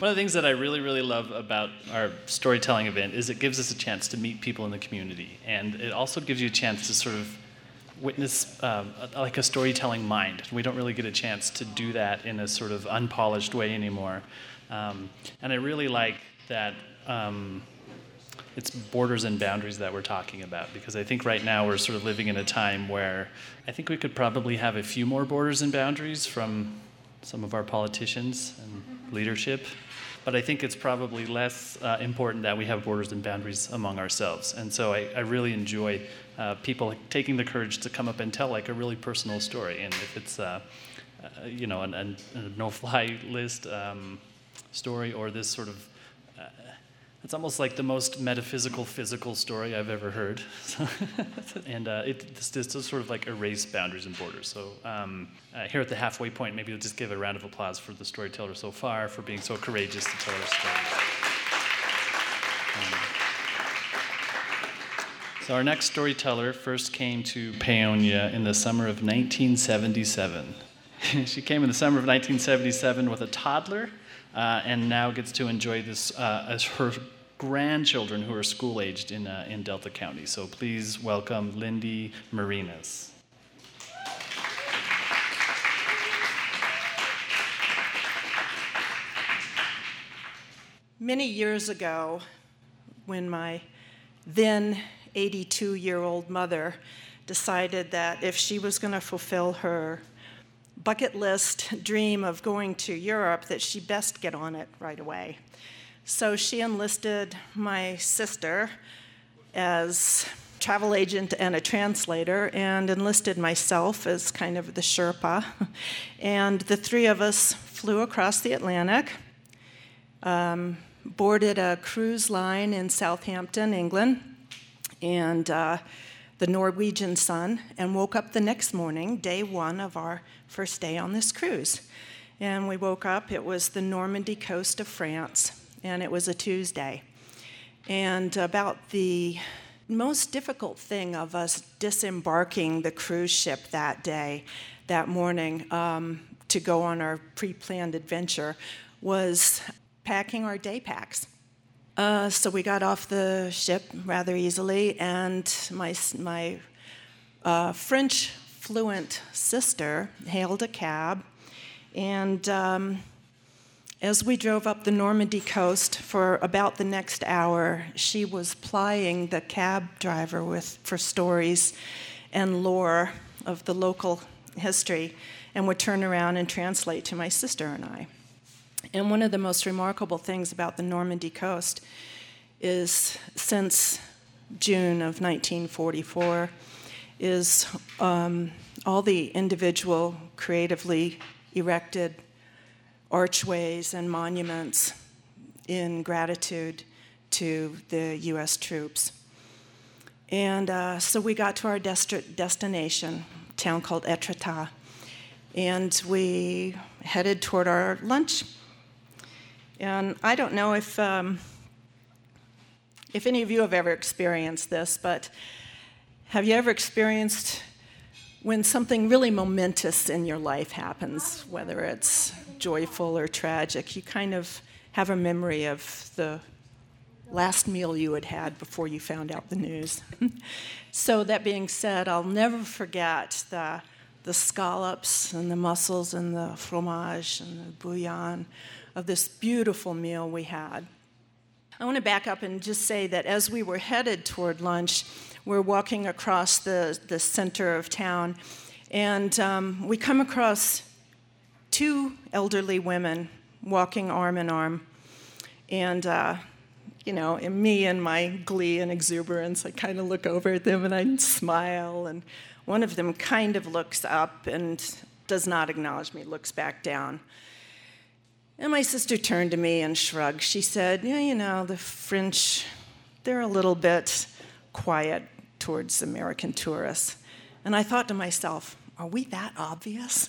One of the things that I really, really love about our storytelling event is it gives us a chance to meet people in the community, and it also gives you a chance to sort of witness like a storytelling mind. We don't really get a chance to do that in a sort of unpolished way anymore. And I really like that it's borders and boundaries that we're talking about, because I think right now we're sort of living in a time where I think we could probably have a few more borders and boundaries from some of our politicians and leadership, but I think it's probably less important that we have borders and boundaries among ourselves. And so I really enjoy people taking the courage to come up and tell like a really personal story. And if it's a no-fly list story, or this sort of it's almost like the most metaphysical, physical story I've ever heard. And this is sort of like erase boundaries and borders. So here at the halfway point, maybe we'll just give a round of applause for the storyteller so far for being so courageous to tell our story. So our next storyteller first came to Paonia in the summer of 1977. She came in the summer of 1977 with a toddler, and now gets to enjoy this as her grandchildren who are school-aged in Delta County. So please welcome Lindy Marinas. Many years ago, when my then 82-year-old mother decided that if she was going to fulfill her bucket list dream of going to Europe, that she best get on it right away. So she enlisted my sister as travel agent and a translator, and enlisted myself as kind of the Sherpa. And the three of us flew across the Atlantic, boarded a cruise line in Southampton, England, and the Norwegian Sun, and woke up the next morning, day one of our first day on this cruise. And we woke up, it was the Normandy coast of France, and it was a Tuesday. And about the most difficult thing of us disembarking the cruise ship that morning, to go on our pre-planned adventure, was packing our day packs. So we got off the ship rather easily, and my French fluent sister hailed a cab, and as we drove up the Normandy coast for about the next hour, she was plying the cab driver for stories and lore of the local history, and would turn around and translate to my sister and I. And one of the most remarkable things about the Normandy coast is, since June of 1944, is all the individual creatively erected archways and monuments in gratitude to the U.S. troops. And so we got to our destination, a town called Etretat, and we headed toward our lunch. And I don't know if any of you have ever experienced this, but have you ever experienced when something really momentous in your life happens, whether it's joyful or tragic, you kind of have a memory of the last meal you had had before you found out the news. So that being said, I'll never forget the scallops and the mussels and the fromage and the bouillon of this beautiful meal we had. I want to back up and just say that as we were headed toward lunch, we're walking across the center of town, and we come across two elderly women walking arm in arm. And, in me and my glee and exuberance, I kind of look over at them and I smile, and one of them kind of looks up and does not acknowledge me, looks back down. And my sister turned to me and shrugged. She said, the French, they're a little bit quiet towards American tourists. And I thought to myself, are we that obvious?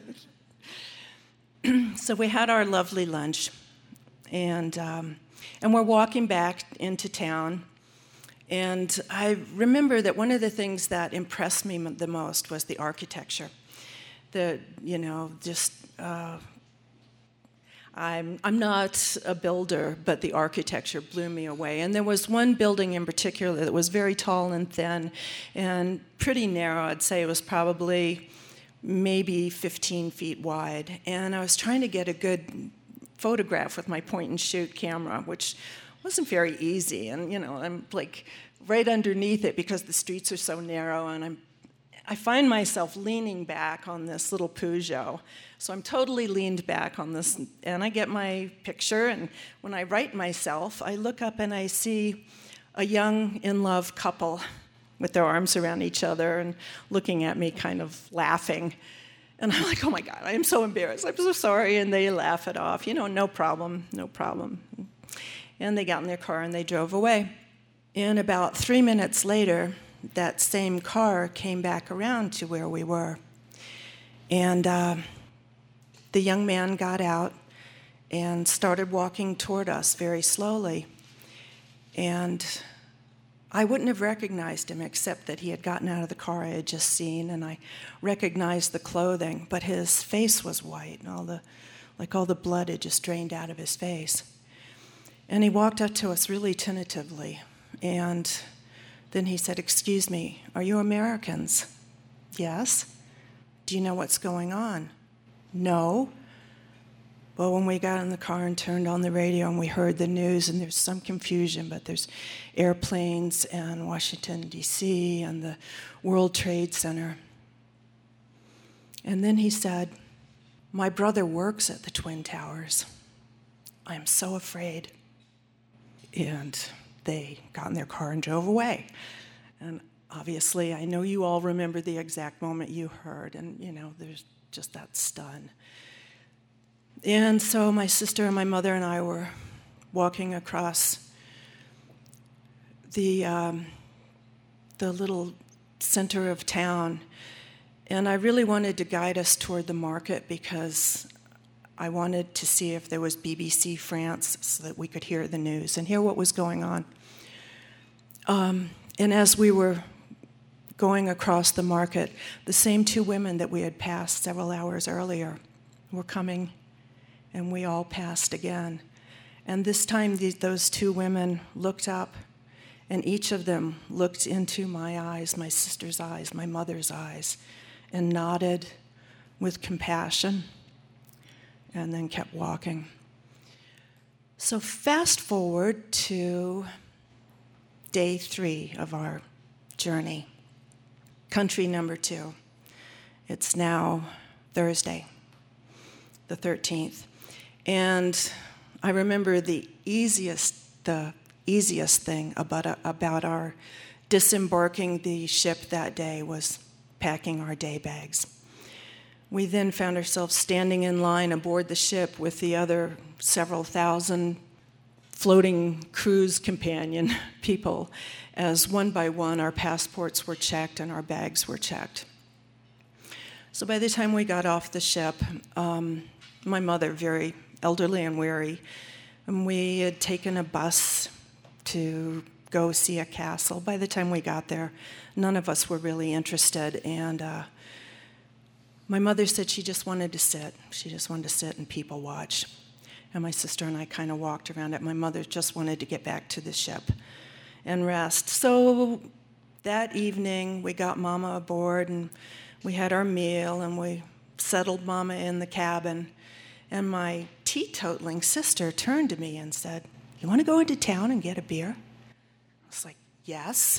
So we had our lovely lunch, and we're walking back into town. And I remember that one of the things that impressed me the most was the architecture. I'm not a builder, but the architecture blew me away. And there was one building in particular that was very tall and thin and pretty narrow. I'd say it was probably maybe 15 feet wide. And I was trying to get a good photograph with my point-and-shoot camera, which wasn't very easy. And, I'm like right underneath it because the streets are so narrow, and I find myself leaning back on this little Peugeot. So I'm totally leaned back on this, and I get my picture, and when I right myself, I look up and I see a young in-love couple with their arms around each other and looking at me kind of laughing. And I'm like, oh my God, I am so embarrassed. I'm so sorry. And they laugh it off. No problem, no problem. And they got in their car and they drove away. And about 3 minutes later, that same car came back around to where we were. And the young man got out and started walking toward us very slowly. And I wouldn't have recognized him except that he had gotten out of the car I had just seen, and I recognized the clothing, but his face was white, and all the blood had just drained out of his face. And he walked up to us really tentatively, and then he said, "Excuse me, are you Americans?" "Yes." "Do you know what's going on?" "No." Well, when we got in the car and turned on the radio and we heard the news, and there's some confusion, but there's airplanes and Washington, D.C., and the World Trade Center. And then he said, "My brother works at the Twin Towers. I'm so afraid." And they got in their car and drove away. And obviously, I know you all remember the exact moment you heard, and there's just that stun. And so my sister and my mother and I were walking across the little center of town, and I really wanted to guide us toward the market because I wanted to see if there was BBC France so that we could hear the news and hear what was going on. And as we were going across the market, the same two women that we had passed several hours earlier were coming, and we all passed again. And this time, those two women looked up, and each of them looked into my eyes, my sister's eyes, my mother's eyes, and nodded with compassion, and then kept walking. So fast forward to day 3 of our journey, country number 2. It's now Thursday, the 13th. And I remember the easiest thing about our disembarking the ship that day was packing our day bags. We then found ourselves standing in line aboard the ship with the other several thousand floating cruise companion people, as one by one our passports were checked and our bags were checked. So by the time we got off the ship, my mother, very elderly and weary, and we had taken a bus to go see a castle. By the time we got there, none of us were really interested, and my mother said she just wanted to sit. She just wanted to sit and people watch. And my sister and I kind of walked around it. My mother just wanted to get back to the ship and rest. So that evening, we got Mama aboard, and we had our meal, and we settled Mama in the cabin. And my teetotaling sister turned to me and said, "You want to go into town and get a beer?" I was like, "Yes."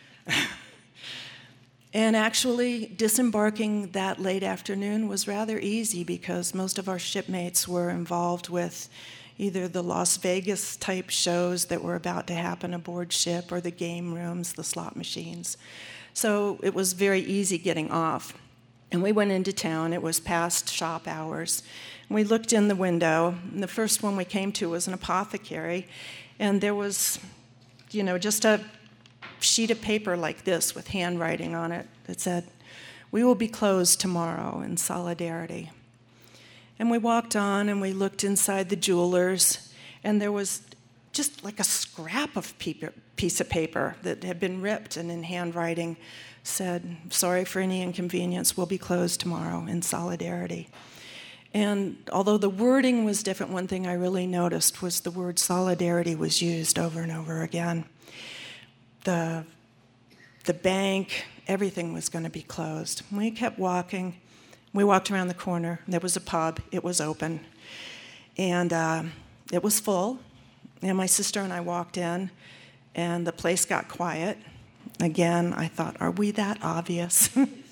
And actually, disembarking that late afternoon was rather easy because most of our shipmates were involved with either the Las Vegas type shows that were about to happen aboard ship or the game rooms, the slot machines. So it was very easy getting off. And we went into town. It was past shop hours. And we looked in the window, and the first one we came to was an apothecary, and there was, just a sheet of paper like this with handwriting on it that said, "We will be closed tomorrow in solidarity." And we walked on and we looked inside the jewelers, and there was just like a scrap of piece of paper that had been ripped, and in handwriting said, "Sorry for any inconvenience, we'll be closed tomorrow in solidarity." And although the wording was different, one thing I really noticed was the word solidarity was used over and over again. The bank, everything was going to be closed. We kept walking. We walked around the corner. There was a pub. It was open. And it was full. And my sister and I walked in, and the place got quiet. Again, I thought, are we that obvious?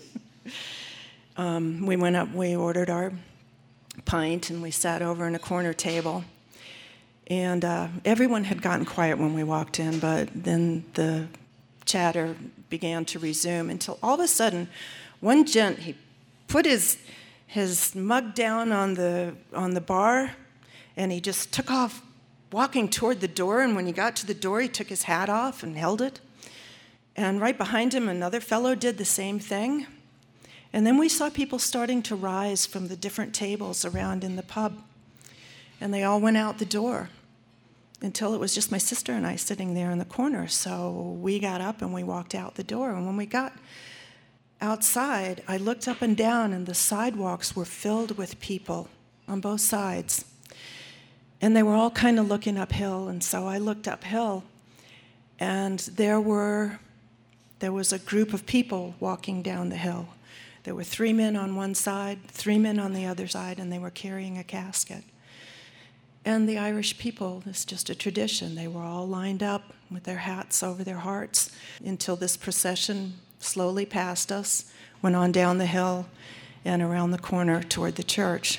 We went up, we ordered our pint, and we sat over in a corner table. And everyone had gotten quiet when we walked in, but then the chatter began to resume until all of a sudden, one gent, he put his mug down on the bar, and he just took off walking toward the door, and when he got to the door, he took his hat off and held it. And right behind him, another fellow did the same thing. And then we saw people starting to rise from the different tables around in the pub. And they all went out the door until it was just my sister and I sitting there in the corner. So we got up and we walked out the door. And when we got outside, I looked up and down, and the sidewalks were filled with people on both sides. And they were all kind of looking uphill. And so I looked uphill, and there was a group of people walking down the hill. There were 3 men on one side, 3 men on the other side, and they were carrying a casket. And the Irish people, it's just a tradition, they were all lined up with their hats over their hearts until this procession slowly passed us, went on down the hill and around the corner toward the church.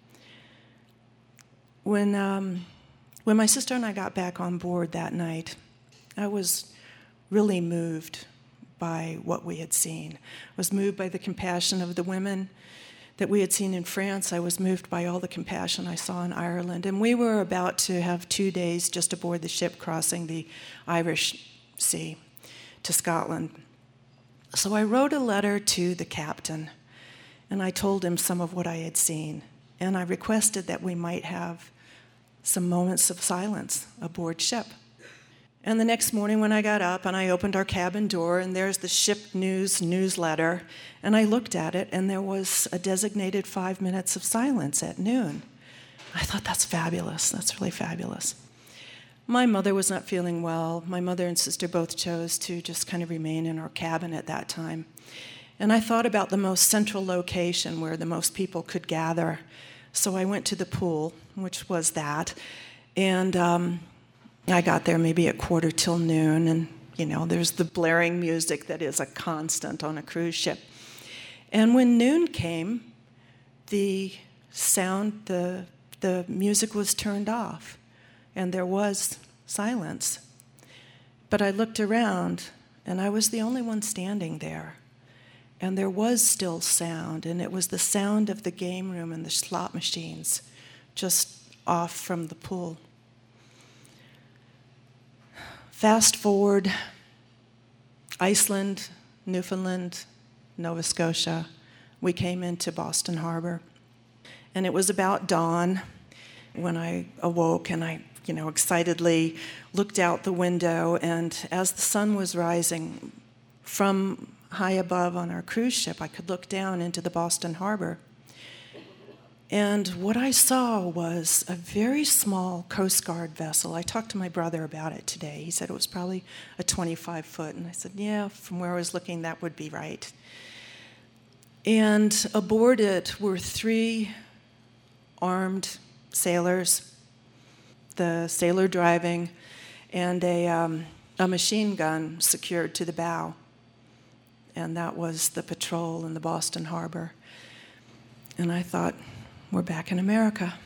When my sister and I got back on board that night, I was really moved by what we had seen. I was moved by the compassion of the women that we had seen in France. I was moved by all the compassion I saw in Ireland. And we were about to have 2 days just aboard the ship crossing the Irish Sea to Scotland. So I wrote a letter to the captain, and I told him some of what I had seen. And I requested that we might have some moments of silence aboard ship. And the next morning when I got up and I opened our cabin door, and there's the ship newsletter, and I looked at it, and there was a designated 5 minutes of silence at noon. I thought, that's fabulous. That's really fabulous. My mother was not feeling well. My mother and sister both chose to just kind of remain in our cabin at that time. And I thought about the most central location where the most people could gather. So I went to the pool, which was that, and I got there maybe at noon, and, there's the blaring music that is a constant on a cruise ship. And when noon came, the music was turned off, and there was silence. But I looked around, and I was the only one standing there. And there was still sound, and it was the sound of the game room and the slot machines just off from the pool. Fast forward, Iceland, Newfoundland, Nova Scotia, we came into Boston Harbor. And it was about dawn when I awoke, and I, excitedly looked out the window, and as the sun was rising from high above on our cruise ship, I could look down into the Boston Harbor. And what I saw was a very small Coast Guard vessel. I talked to my brother about it today. He said it was probably a 25-foot. And I said, yeah, from where I was looking, that would be right. And aboard it were 3 armed sailors, the sailor driving, and a machine gun secured to the bow. And that was the patrol in the Boston Harbor. And I thought, we're back in America.